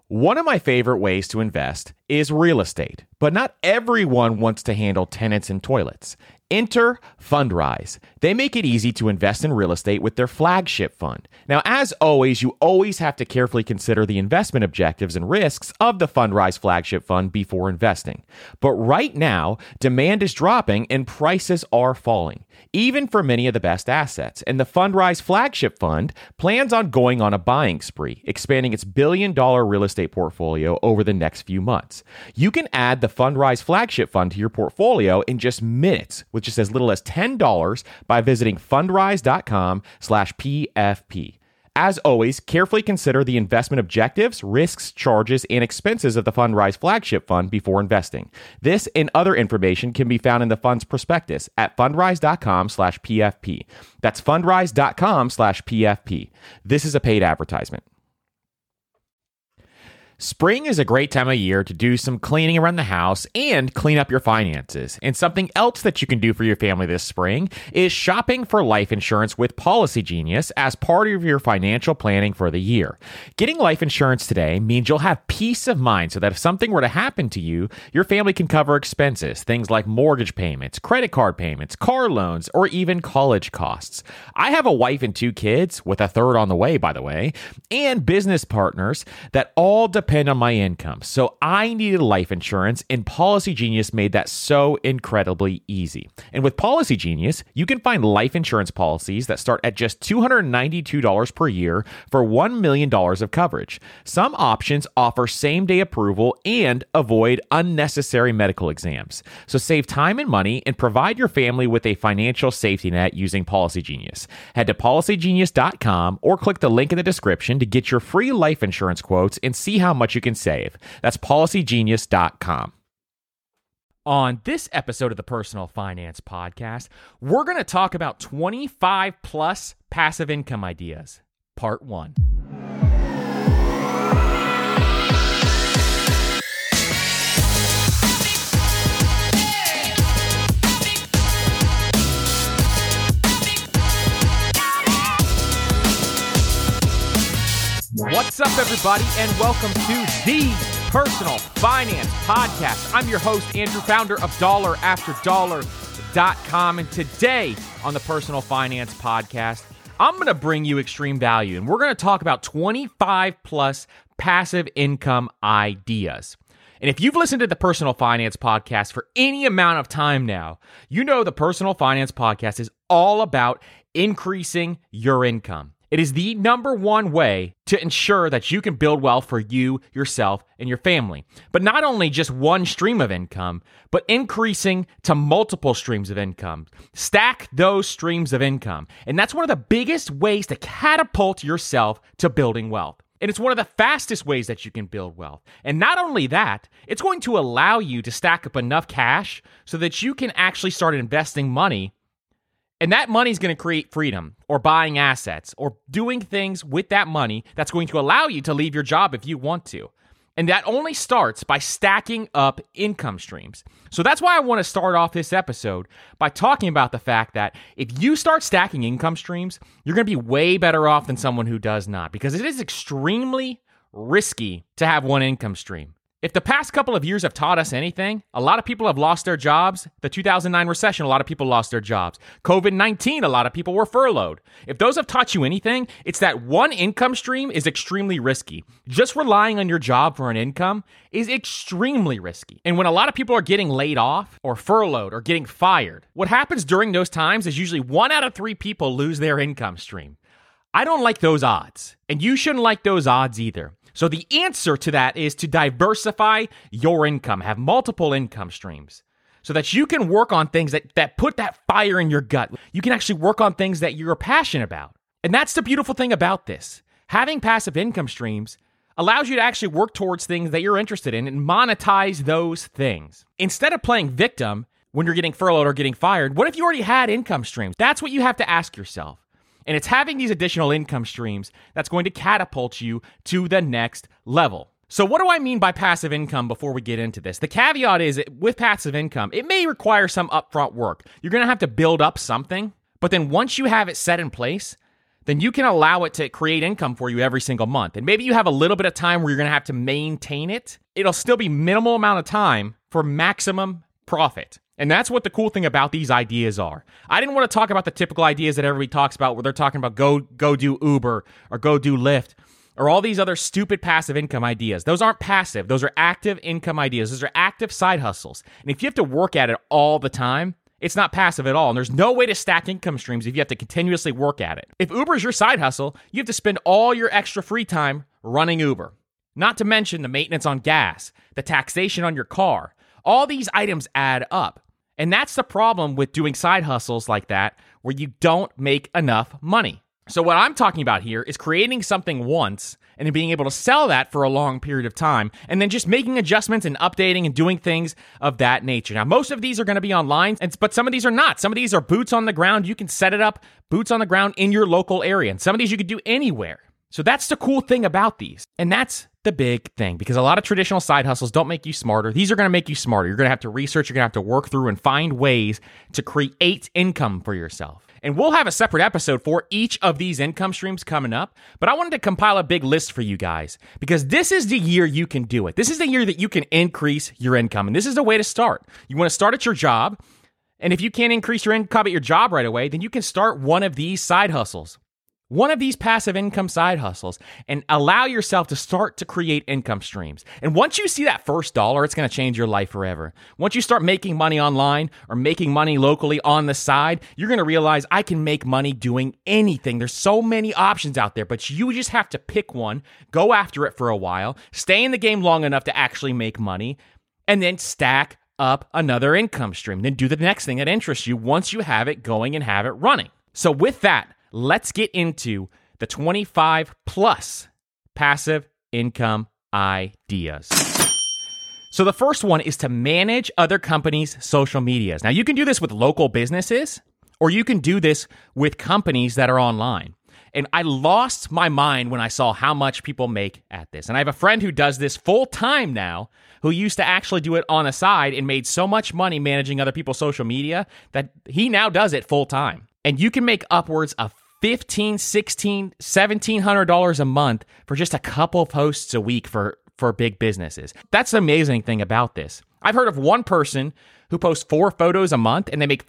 One of my favorite ways to invest is real estate, but not everyone wants to handle tenants and toilets. Enter Fundrise. They make it easy to invest in real estate with their flagship fund. Now, as always, you always have to carefully consider the investment objectives and risks of the Fundrise flagship fund before investing. But right now, demand is dropping and prices are falling, even for many of the best assets. And the Fundrise flagship fund plans on going on a buying spree, expanding its billion-dollar real estate portfolio over the next few months. You can add the Fundrise flagship fund to your portfolio in just minutes, with just as little as $10 by visiting fundrise.com/PFP. As always, carefully consider the investment objectives, risks, charges, and expenses of the Fundrise flagship fund before investing. This and other information can be found in the fund's prospectus at fundrise.com/PFP. That's fundrise.com/PFP. This is a paid advertisement. Spring is a great time of year to do some cleaning around the house and clean up your finances. And something else that you can do for your family this spring is shopping for life insurance with Policy Genius as part of your financial planning for the year. Getting life insurance today means you'll have peace of mind so that if something were to happen to you, your family can cover expenses, things like mortgage payments, credit card payments, car loans, or even college costs. I have a wife and 2 kids, with a third on the way, by the way, and business partners that all depend on my income. So I needed life insurance, and Policy Genius made that so incredibly easy. And with Policy Genius, you can find life insurance policies that start at just $292 per year for $1 million of coverage. Some options offer same-day approval and avoid unnecessary medical exams. So save time and money and provide your family with a financial safety net using Policy Genius. Head to policygenius.com or click the link in the description to get your free life insurance quotes and see how much you can save. That's policygenius.com. On this episode of the Personal Finance Podcast, we're going to talk about 25 plus passive income ideas, part 1. What's up, everybody, and welcome to the Personal Finance Podcast. I'm your host, Andrew, founder of DollarAfterDollar.com, and today on the Personal Finance Podcast, I'm going to bring you extreme value, and we're going to talk about 25 plus passive income ideas. And if you've listened to the Personal Finance Podcast for any amount of time now, you know the Personal Finance Podcast is all about increasing your income. It is the number one way to ensure that you can build wealth for you, yourself, and your family. But not only just one stream of income, but increasing to multiple streams of income. Stack those streams of income. And that's one of the biggest ways to catapult yourself to building wealth. And it's one of the fastest ways that you can build wealth. And not only that, it's going to allow you to stack up enough cash so that you can actually start investing money. And that money is going to create freedom, or buying assets, or doing things with that money that's going to allow you to leave your job if you want to. And that only starts by stacking up income streams. So that's why I want to start off this episode by talking about the fact that if you start stacking income streams, you're going to be way better off than someone who does not, because it is extremely risky to have one income stream. If the past couple of years have taught us anything, a lot of people have lost their jobs. The 2009 recession, a lot of people lost their jobs. COVID-19, a lot of people were furloughed. If those have taught you anything, it's that one income stream is extremely risky. Just relying on your job for an income is extremely risky. And when a lot of people are getting laid off or furloughed or getting fired, what happens during those times is usually 1 out of 3 people lose their income stream. I don't like those odds, and you shouldn't like those odds either. So the answer to that is to diversify your income, have multiple income streams so that you can work on things that put that fire in your gut. You can actually work on things that you're passionate about. And that's the beautiful thing about this. Having passive income streams allows you to actually work towards things that you're interested in and monetize those things. Instead of playing victim when you're getting furloughed or getting fired, what if you already had income streams? That's what you have to ask yourself. And it's having these additional income streams that's going to catapult you to the next level. So what do I mean by passive income before we get into this? The caveat is with passive income, it may require some upfront work. You're going to have to build up something, but then once you have it set in place, then you can allow it to create income for you every single month. And maybe you have a little bit of time where you're going to have to maintain it. It'll still be minimal amount of time for maximum profit. And that's what the cool thing about these ideas are. I didn't want to talk about the typical ideas that everybody talks about where they're talking about go do Uber or go do Lyft or all these other stupid passive income ideas. Those aren't passive. Those are active income ideas. Those are active side hustles. And if you have to work at it all the time, it's not passive at all. And there's no way to stack income streams if you have to continuously work at it. If Uber is your side hustle, you have to spend all your extra free time running Uber. Not to mention the maintenance on gas, the taxation on your car. All these items add up. And that's the problem with doing side hustles like that, where you don't make enough money. So what I'm talking about here is creating something once and then being able to sell that for a long period of time and then just making adjustments and updating and doing things of that nature. Now, most of these are going to be online, but some of these are not. Some of these are boots on the ground. You can set it up, boots on the ground in your local area. And some of these you could do anywhere. So that's the cool thing about these. And that's the big thing, because a lot of traditional side hustles don't make you smarter. These are going to make you smarter. You're going to have to research. You're going to have to work through and find ways to create income for yourself. And we'll have a separate episode for each of these income streams coming up. But I wanted to compile a big list for you guys, because this is the year you can do it. This is the year that you can increase your income. And this is the way to start. You want to start at your job. And if you can't increase your income at your job right away, then you can start one of these side hustles. One of these passive income side hustles, and allow yourself to start to create income streams. And once you see that first dollar, it's going to change your life forever. Once you start making money online or making money locally on the side, you're going to realize I can make money doing anything. There's so many options out there, but you just have to pick one, go after it for a while, stay in the game long enough to actually make money, and then stack up another income stream. Then do the next thing that interests you once you have it going and have it running. So with that, let's get into the 25 plus passive income ideas. So the first one is to manage other companies' social medias. Now, you can do this with local businesses, or you can do this with companies that are online. And I lost my mind when I saw how much people make at this. And I have a friend who does this full time now, who used to actually do it on the side and made so much money managing other people's social media that he now does it full time. And you can make upwards of $1,500, $1,600, $1,700 a month for just a couple posts a week for big businesses. That's the amazing thing about this. I've heard of one person who posts 4 photos a month and they make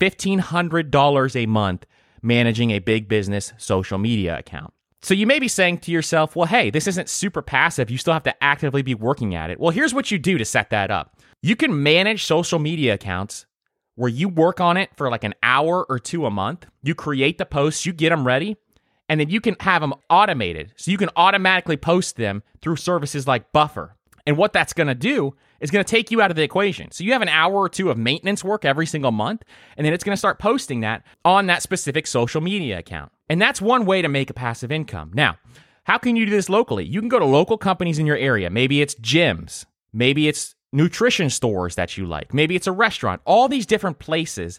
$1,500 a month managing a big business social media account. So you may be saying to yourself, well, hey, this isn't super passive. You still have to actively be working at it. Well, here's what you do to set that up. You can manage social media accounts where you work on it for like an hour or 2 a month. You create the posts, you get them ready, and then you can have them automated. So you can automatically post them through services like Buffer. And what that's going to do is going to take you out of the equation. So you have an hour or 2 of maintenance work every single month, and then it's going to start posting that on that specific social media account. And that's one way to make a passive income. Now, how can you do this locally? You can go to local companies in your area. Maybe it's gyms. Maybe it's nutrition stores that you like. Maybe it's a restaurant. All these different places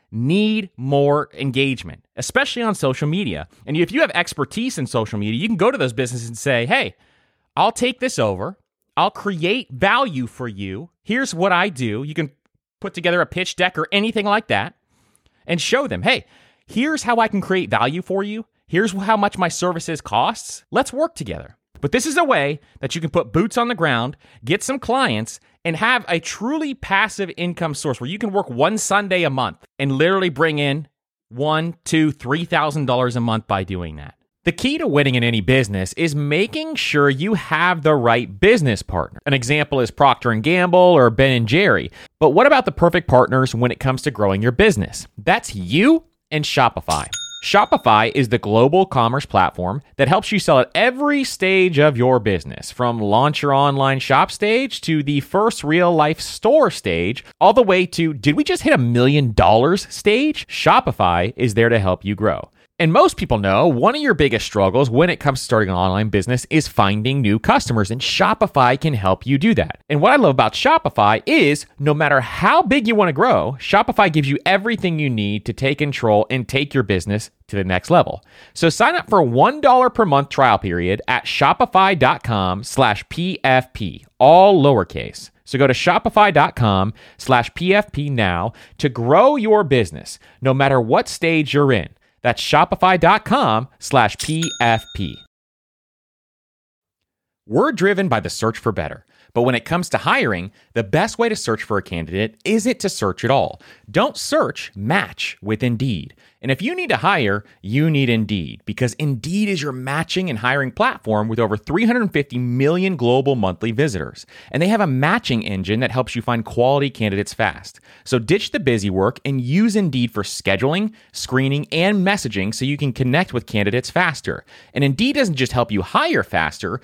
need more engagement, especially on social media. And if you have expertise in social media, you can go to those businesses and say, hey, I'll take this over. I'll create value for you. Here's what I do. You can put together a pitch deck or anything like that and show them, hey, here's how I can create value for you. Here's how much my services costs. Let's work together. But this is a way that you can put boots on the ground, get some clients, and have a truly passive income source where you can work one Sunday a month and literally bring in $1,000, $2,000, $3,000 a month by doing that. The key to winning in any business is making sure you have the right business partner. An example is Procter & Gamble or Ben & Jerry. But what about the perfect partners when it comes to growing your business? That's you and Shopify. Shopify is the global commerce platform that helps you sell at every stage of your business, from launch your online shop stage to the first real life store stage, all the way to did we just hit $1 million stage? Shopify is there to help you grow. And most people know one of your biggest struggles when it comes to starting an online business is finding new customers, and Shopify can help you do that. And what I love about Shopify is no matter how big you want to grow, Shopify gives you everything you need to take control and take your business to the next level. So sign up for a $1 per month trial period at shopify.com/PFP, all lowercase. So go to shopify.com/PFP now to grow your business, no matter what stage you're in. That's shopify.com/PFP. We're driven by the search for better. But when it comes to hiring, the best way to search for a candidate isn't to search at all. Don't search, match with Indeed. And if you need to hire, you need Indeed, because Indeed is your matching and hiring platform with over 350 million global monthly visitors. And they have a matching engine that helps you find quality candidates fast. So ditch the busy work and use Indeed for scheduling, screening, and messaging so you can connect with candidates faster. And Indeed doesn't just help you hire faster.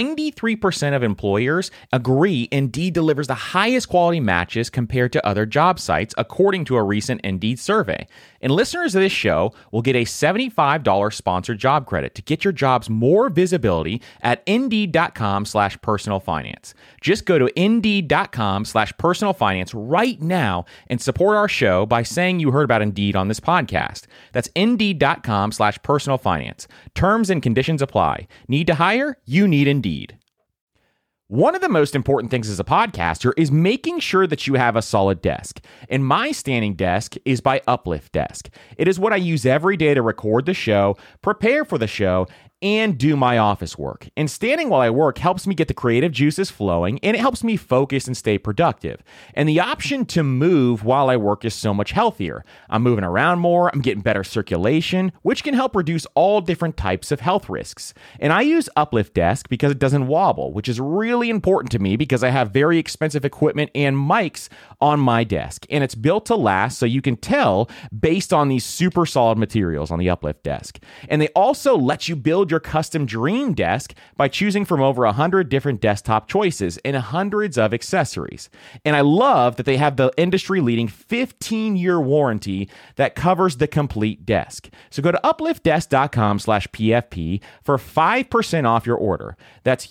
93% of employers agree Indeed delivers the highest quality matches compared to other job sites, according to a recent Indeed survey. And listeners of this show will get a $75 sponsored job credit to get your jobs more visibility at Indeed.com/personalfinance. Just go to Indeed.com/personalfinance right now and support our show by saying you heard about Indeed on this podcast. That's Indeed.com/personalfinance. Terms and conditions apply. Need to hire? You need Indeed. One of the most important things as a podcaster is making sure that you have a solid desk. And my standing desk is by Uplift Desk. It is what I use every day to record the show, prepare for the show, and do my office work. And standing while I work helps me get the creative juices flowing, and it helps me focus and stay productive. And the option to move while I work is so much healthier. I'm moving around more, I'm getting better circulation, which can help reduce all different types of health risks. And I use Uplift Desk because it doesn't wobble, which is really important to me because I have very expensive equipment and mics on my desk. And it's built to last, so you can tell based on these super solid materials on the Uplift Desk. And they also let you build your custom dream desk by choosing from over 100 different desktop choices and hundreds of accessories. And I love that they have the industry-leading 15-year warranty that covers the complete desk. So go to upliftdesk.com/PFP for 5% off your order. That's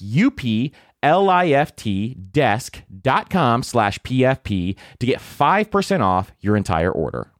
upliftdesk.com/PFP to get 5% off your entire order.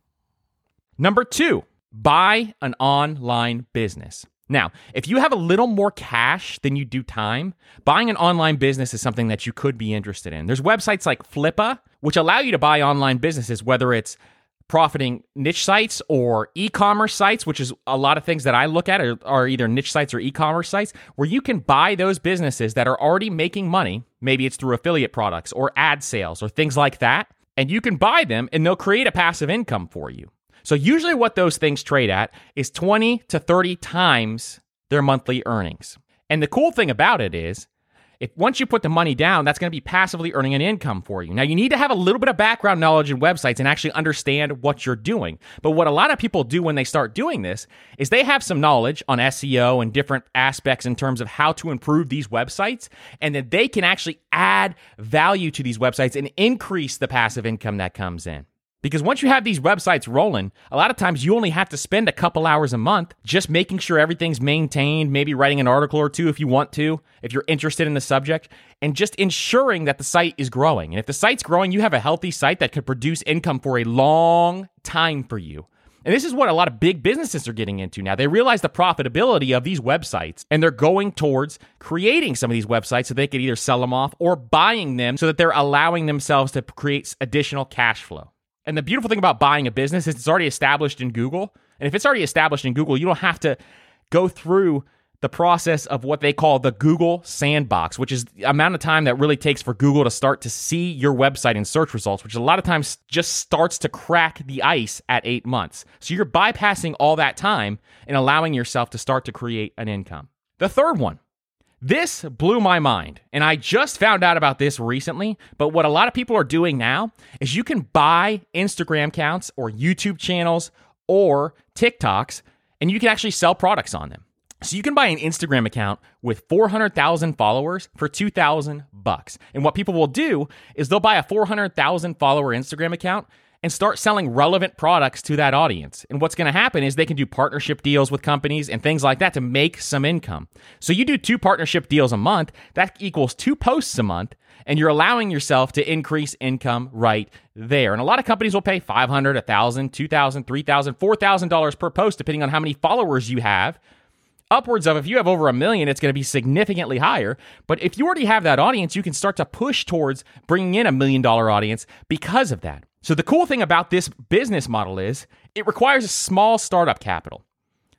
Number 2, buy an online business. Now, if you have a little more cash than you do time, buying an online business is something that you could be interested in. There's websites like Flippa, which allow you to buy online businesses, whether it's profiting niche sites or e-commerce sites, which is a lot of things that I look at are either niche sites or e-commerce sites, where you can buy those businesses that are already making money. Maybe it's through affiliate products or ad sales or things like that. And you can buy them and they'll create a passive income for you. So usually what those things trade at is 20 to 30 times their monthly earnings. And the cool thing about it is, if once you put the money down, that's going to be passively earning an income for you. Now, you need to have a little bit of background knowledge in websites and actually understand what you're doing. But what a lot of people do when they start doing this is they have some knowledge on SEO and different aspects in terms of how to improve these websites, and then they can actually add value to these websites and increase the passive income that comes in. Because once you have these websites rolling, a lot of times you only have to spend a couple hours a month just making sure everything's maintained, maybe writing an article or two if you want to, if you're interested in the subject, and just ensuring that the site is growing. And if the site's growing, you have a healthy site that could produce income for a long time for you. And this is what a lot of big businesses are getting into now. They realize the profitability of these websites, and they're going towards creating some of these websites so they could either sell them off or buying them so that they're allowing themselves to create additional cash flow. And the beautiful thing about buying a business is it's already established in Google. And if it's already established in Google, you don't have to go through the process of what they call the Google sandbox, which is the amount of time that really takes for Google to start to see your website in search results, which a lot of times just starts to crack the ice at 8 months. So you're bypassing all that time and allowing yourself to start to create an income. The third one. This blew my mind, and I just found out about this recently, but what a lot of people are doing now is you can buy Instagram accounts or YouTube channels or TikToks, and you can actually sell products on them. So you can buy an Instagram account with 400,000 followers for $2,000. And what people will do is they'll buy a 400,000 follower Instagram account and start selling relevant products to that audience. And what's going to happen is they can do partnership deals with companies and things like that to make some income. So you do 2 partnership deals a month, that equals 2 posts a month, and you're allowing yourself to increase income right there. And a lot of companies will pay $500, $1,000, $2,000, $3,000, $4,000 per post, depending on how many followers you have. Upwards of, if you have over 1 million, it's going to be significantly higher. But if you already have that audience, you can start to push towards bringing in $1 million audience because of that. So the cool thing about this business model is it requires a small startup capital.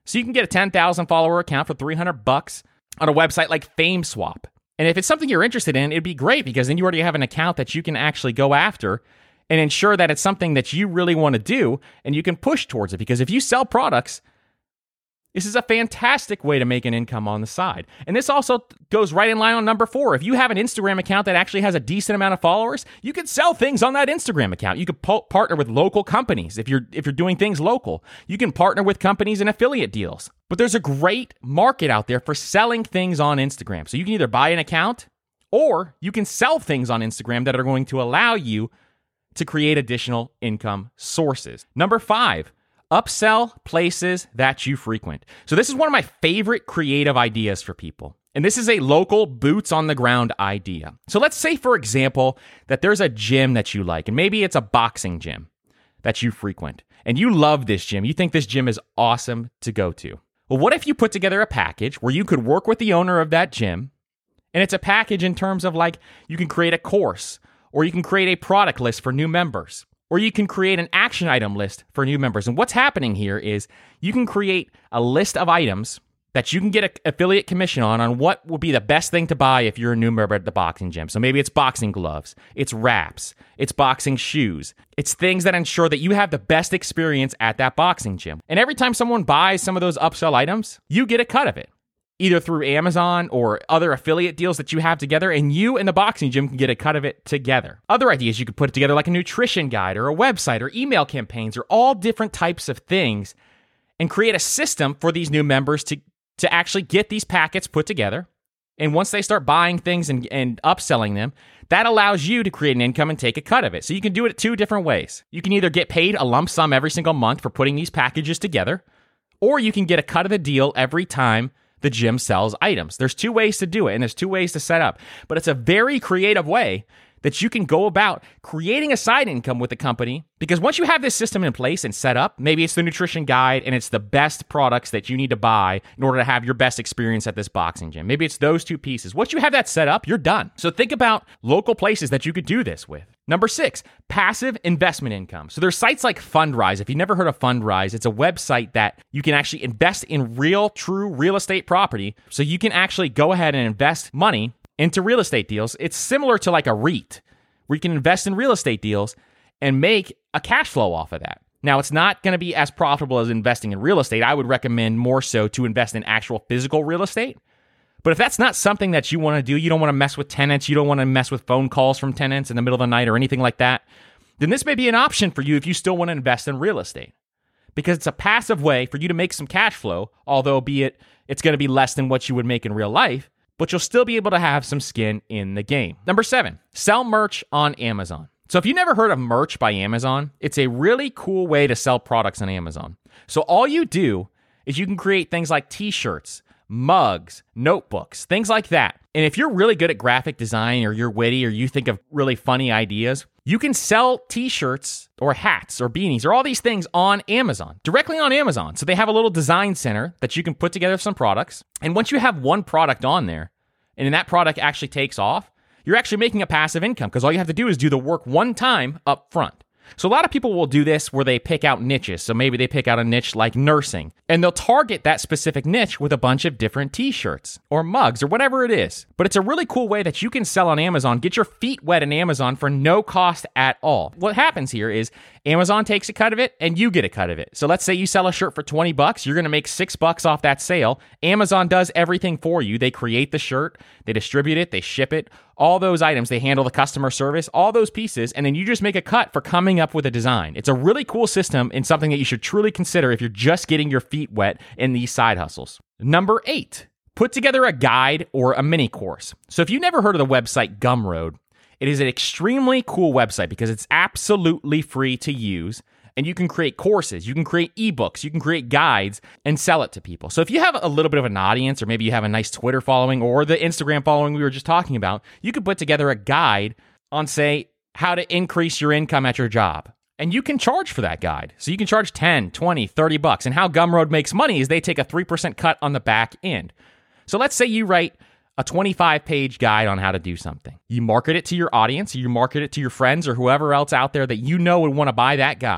So you can get a 10,000 follower account for $300 on a website like FameSwap. And if it's something you're interested in, it'd be great because then you already have an account that you can actually go after and ensure that it's something that you really want to do and you can push towards it. Because if you sell products, this is a fantastic way to make an income on the side. And this also goes right in line on number 4. If you have an Instagram account that actually has a decent amount of followers, you can sell things on that Instagram account. You could partner with local companies if you're doing things local. You can partner with companies in affiliate deals. But there's a great market out there for selling things on Instagram. So you can either buy an account or you can sell things on Instagram that are going to allow you to create additional income sources. Number 5. Upsell places that you frequent. So this is one of my favorite creative ideas for people. And this is a local boots on the ground idea. So let's say, for example, that there's a gym that you like, and maybe it's a boxing gym that you frequent. And you love this gym. You think this gym is awesome to go to. Well, what if you put together a package where you could work with the owner of that gym? And it's a package in terms of like you can create a course, or you can create a product list for new members, or you can create an action item list for new members. And what's happening here is you can create a list of items that you can get an affiliate commission on what would be the best thing to buy if you're a new member at the boxing gym. So maybe it's boxing gloves, it's wraps, it's boxing shoes. It's things that ensure that you have the best experience at that boxing gym. And every time someone buys some of those upsell items, you get a cut of it, either through Amazon or other affiliate deals that you have together, and you and the boxing gym can get a cut of it together. Other ideas you could put together like a nutrition guide or a website or email campaigns or all different types of things and create a system for these new members to actually get these packets put together. And once they start buying things and upselling them, that allows you to create an income and take a cut of it. So you can do it 2 different ways. You can either get paid a lump sum every single month for putting these packages together, or you can get a cut of the deal every time the gym sells items. There's 2 ways to do it, and there's 2 ways to set up. But it's a very creative way that you can go about creating a side income with the company, because once you have this system in place and set up, maybe it's the nutrition guide and it's the best products that you need to buy in order to have your best experience at this boxing gym. Maybe it's those 2 pieces. Once you have that set up, you're done. So think about local places that you could do this with. Number 6, passive investment income. So there's sites like Fundrise. If you've never heard of Fundrise, it's a website that you can actually invest in true real estate property. So you can actually go ahead and invest money into real estate deals. It's similar to like a REIT, where you can invest in real estate deals and make a cash flow off of that. Now, it's not going to be as profitable as investing in real estate. I would recommend more so to invest in actual physical real estate. But if that's not something that you want to do, you don't want to mess with tenants, you don't want to mess with phone calls from tenants in the middle of the night or anything like that, then this may be an option for you if you still want to invest in real estate. Because it's a passive way for you to make some cash flow, although it's going to be less than what you would make in real life, but you'll still be able to have some skin in the game. Number 7, sell merch on Amazon. So if you've never heard of Merch by Amazon, it's a really cool way to sell products on Amazon. So all you do is you can create things like t-shirts, mugs, notebooks, things like that. And if you're really good at graphic design or you're witty or you think of really funny ideas, you can sell t-shirts or hats or beanies or all these things on Amazon, directly on Amazon. So they have a little design center that you can put together some products. And once you have one product on there, and then that product actually takes off, you're actually making a passive income because all you have to do is do the work one time up front. So a lot of people will do this where they pick out niches. So maybe they pick out a niche like nursing, and they'll target that specific niche with a bunch of different t-shirts or mugs or whatever it is. But it's a really cool way that you can sell on Amazon, get your feet wet in Amazon for no cost at all. What happens here is Amazon takes a cut of it and you get a cut of it. So let's say you sell a shirt for $20, you're going to make $6 off that sale. Amazon does everything for you. They create the shirt, they distribute it, they ship it, all those items, they handle the customer service, all those pieces, and then you just make a cut for coming up with a design. It's a really cool system and something that you should truly consider if you're just getting your feet wet in these side hustles. Number 8, put together a guide or a mini course. So if you've never heard of the website Gumroad, it is an extremely cool website because it's absolutely free to use. And you can create courses, you can create ebooks, you can create guides and sell it to people. So if you have a little bit of an audience, or maybe you have a nice Twitter following or the Instagram following we were just talking about, you could put together a guide on, say, how to increase your income at your job. And you can charge for that guide. So you can charge $10, $20, $30. And how Gumroad makes money is they take a 3% cut on the back end. So let's say you write a 25-page guide on how to do something. You market it to your audience, you market it to your friends or whoever else out there that you know would want to buy that guide.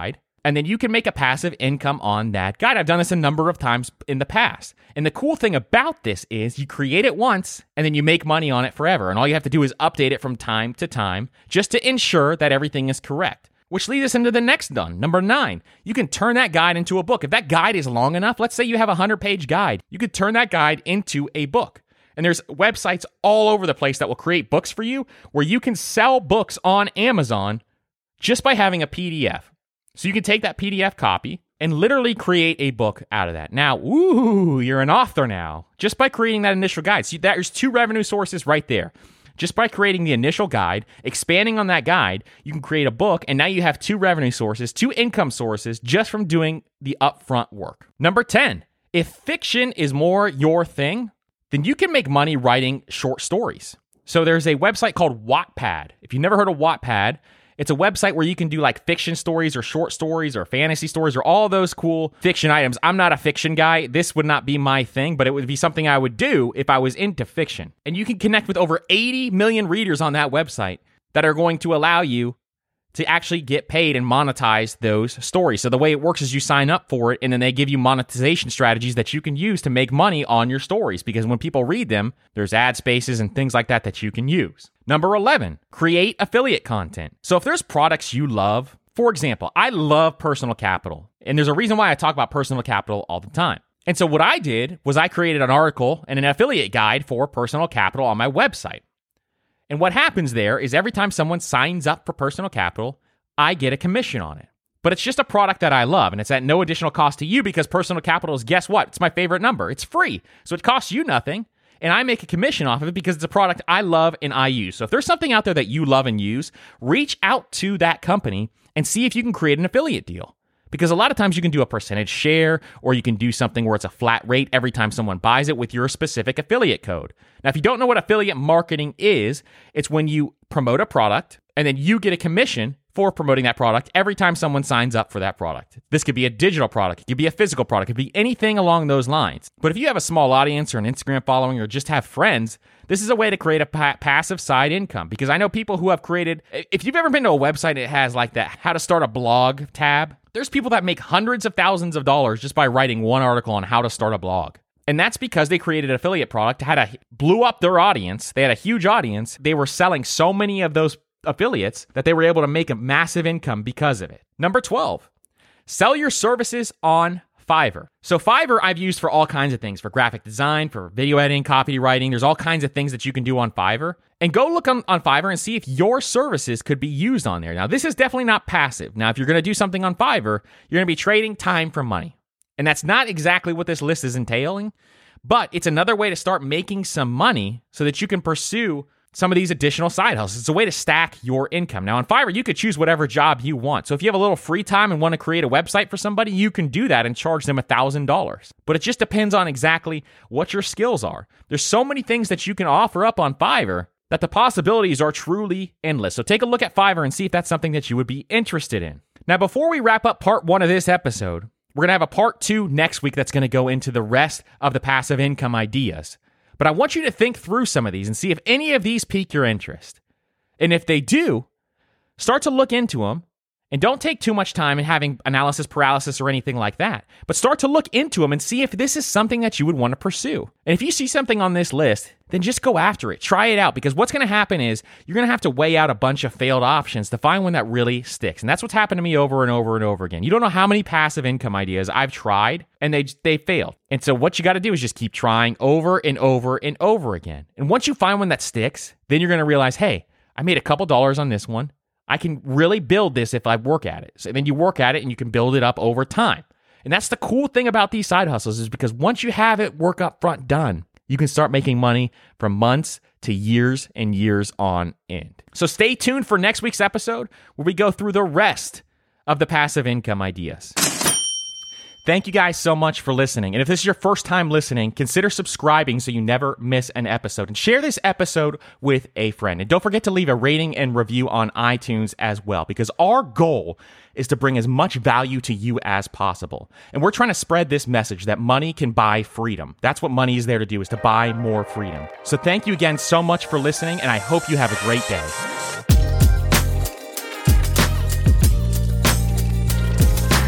And then you can make a passive income on that guide. I've done this a number of times in the past. And the cool thing about this is you create it once and then you make money on it forever. And all you have to do is update it from time to time just to ensure that everything is correct. Which leads us into the next one. Number 9, you can turn that guide into a book. If that guide is long enough, let's say you have a 100-page guide, you could turn that guide into a book. And there's websites all over the place that will create books for you where you can sell books on Amazon just by having a PDF. So you can take that PDF copy and literally create a book out of that. Now, you're an author now just by creating that initial guide. See, there's 2 revenue sources right there. Just by creating the initial guide, expanding on that guide, you can create a book, and now you have 2 revenue sources, 2 income sources, just from doing the upfront work. Number 10, if fiction is more your thing, then you can make money writing short stories. So there's a website called Wattpad. If you've never heard of Wattpad, it's a website where you can do like fiction stories or short stories or fantasy stories or all those cool fiction items. I'm not a fiction guy. This would not be my thing, but it would be something I would do if I was into fiction. And you can connect with over 80 million readers on that website that are going to allow you to actually get paid and monetize those stories. So the way it works is you sign up for it, and then they give you monetization strategies that you can use to make money on your stories. Because when people read them, there's ad spaces and things like that you can use. Number 11, create affiliate content. So if there's products you love, for example, I love Personal Capital. And there's a reason why I talk about Personal Capital all the time. And so what I did was I created an article and an affiliate guide for Personal Capital on my website. And what happens there is every time someone signs up for Personal Capital, I get a commission on it. But it's just a product that I love, and it's at no additional cost to you because Personal Capital is, guess what? It's my favorite number. It's free. So it costs you nothing, and I make a commission off of it because it's a product I love and I use. So if there's something out there that you love and use, reach out to that company and see if you can create an affiliate deal. Because a lot of times you can do a percentage share, or you can do something where it's a flat rate every time someone buys it with your specific affiliate code. Now, if you don't know what affiliate marketing is, it's when you promote a product and then you get a commission for promoting that product every time someone signs up for that product. This could be a digital product. It could be a physical product. It could be anything along those lines. But if you have a small audience or an Instagram following or just have friends, this is a way to create a passive side income. Because I know people who have created, if you've ever been to a website that has like that how to start a blog tab, there's people that make hundreds of thousands of dollars just by writing one article on how to start a blog. And that's because they created an affiliate product, blew up their audience. They had a huge audience. They were selling so many of those affiliates that they were able to make a massive income because of it. Number 12, sell your services on Fiverr. So Fiverr I've used for all kinds of things, for graphic design, for video editing, copywriting. There's all kinds of things that you can do on Fiverr. And go look on Fiverr and see if your services could be used on there. Now, this is definitely not passive. Now, if you're going to do something on Fiverr, you're going to be trading time for money. And that's not exactly what this list is entailing, but it's another way to start making some money so that you can pursue some of these additional side hustles. It's a way to stack your income. Now, on Fiverr, you could choose whatever job you want. So if you have a little free time and want to create a website for somebody, you can do that and charge them $1,000. But it just depends on exactly what your skills are. There's so many things that you can offer up on Fiverr that the possibilities are truly endless. So take a look at Fiverr and see if that's something that you would be interested in. Now, before we wrap up part 1 of this episode, we're going to have a part 2 next week that's going to go into the rest of the passive income ideas. But I want you to think through some of these and see if any of these pique your interest. And if they do, start to look into them. And don't take too much time in having analysis paralysis or anything like that. But start to look into them and see if this is something that you would want to pursue. And if you see something on this list, then just go after it. Try it out. Because what's going to happen is you're going to have to weigh out a bunch of failed options to find one that really sticks. And that's what's happened to me over and over and over again. You don't know how many passive income ideas I've tried and they failed. And so what you got to do is just keep trying over and over and over again. And once you find one that sticks, then you're going to realize, hey, I made a couple dollars on this one. I can really build this if I work at it. So then you work at it and you can build it up over time. And that's the cool thing about these side hustles is because once you have it work up front done, you can start making money from months to years and years on end. So stay tuned for next week's episode where we go through the rest of the passive income ideas. Thank you guys so much for listening. And if this is your first time listening, consider subscribing so you never miss an episode. And share this episode with a friend. And don't forget to leave a rating and review on iTunes as well, because our goal is to bring as much value to you as possible. And we're trying to spread this message that money can buy freedom. That's what money is there to do, is to buy more freedom. So thank you again so much for listening, and I hope you have a great day.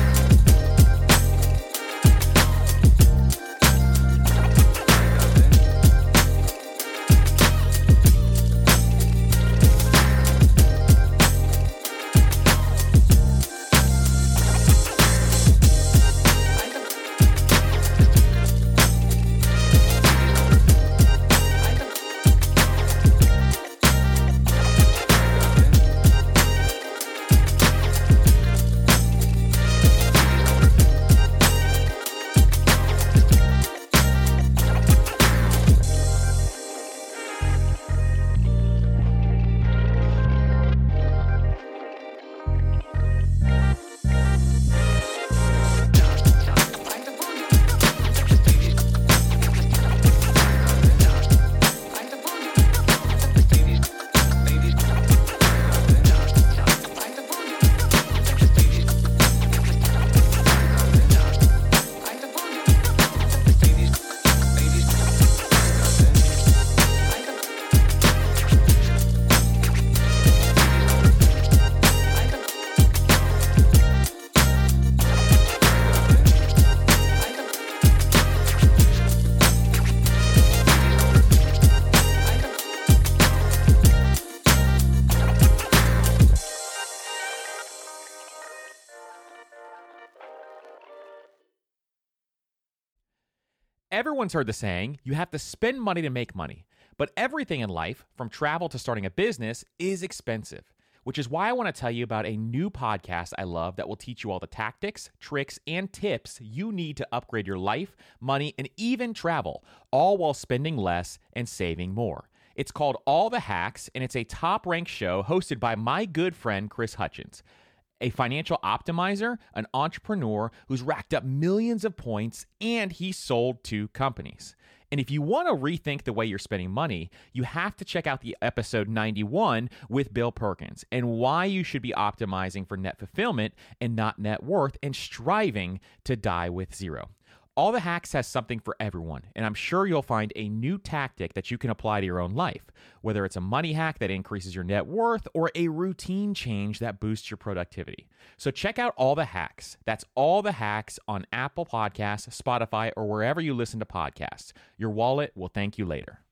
Everyone's heard the saying, you have to spend money to make money. But everything in life, from travel to starting a business, is expensive, which is why I want to tell you about a new podcast I love that will teach you all the tactics, tricks, and tips you need to upgrade your life, money, and even travel, all while spending less and saving more. It's called All the Hacks, and it's a top-ranked show hosted by my good friend Chris Hutchins, a financial optimizer, an entrepreneur who's racked up millions of points, and he sold 2 companies. And if you want to rethink the way you're spending money, you have to check out the episode 91 with Bill Perkins and why you should be optimizing for net fulfillment and not net worth and striving to die with zero. All the Hacks has something for everyone, and I'm sure you'll find a new tactic that you can apply to your own life, whether it's a money hack that increases your net worth or a routine change that boosts your productivity. So check out All the Hacks. That's All the Hacks on Apple Podcasts, Spotify, or wherever you listen to podcasts. Your wallet will thank you later.